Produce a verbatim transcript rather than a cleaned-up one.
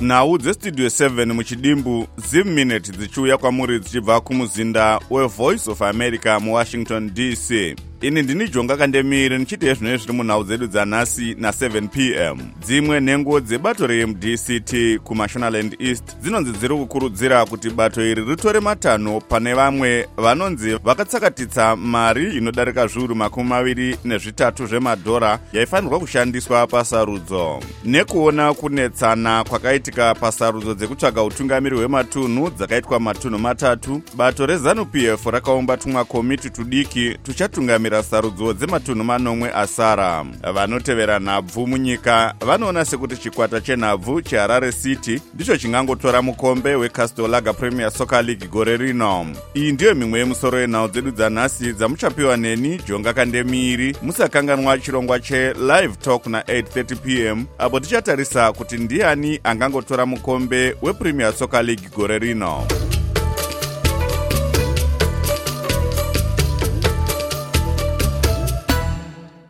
Nhau dzestudio seven muchidimbu zim minute dzichiuya kwamuri dzichibva kumuzinda weVoice of America muWashington D C. Ini ndini Jonga Kandemire nichiti ezvino zviri munhau dzedu dzanhasi na seven p m Dzimwe nhengo dzebato reM D C T kuMashonaland East dzinonzi dziri kukurudzira kuti bato iri ritore matanho pane vamwe vanonzi vakatsakatitsa mari inodarika zviuru makumi maviri nezvitatu zvemadhora yaifanirwa kushandiswa pasarudzo. Nekuona kunetsana kwakaitika pasarudzo dzekutsvaga utungamiri hwematunhu dzakaitwa matunhu matatu, bato reZANU P F rakaumba tumwa komiti tudiki tuchatungamira sarudzo dzematunhu manomwe asara. Vanotevera nhabvu munyika vanoona sekuti chikwata chenhabvu cheHarare City ndicho chingangotora mukombe weCastel Lager Premier Soccer League gore rino. Iyi ndiyo mimwe yemusoro yenhau dzedu dzanhasi dzamuchapiwa neni Jonga Kandemiri. Musakanganwa chirongwa cheLive Talk na eight thirty p m apo tichatarisa kuti ndiani angangotora mukombe wePremier Soccer League gore rino.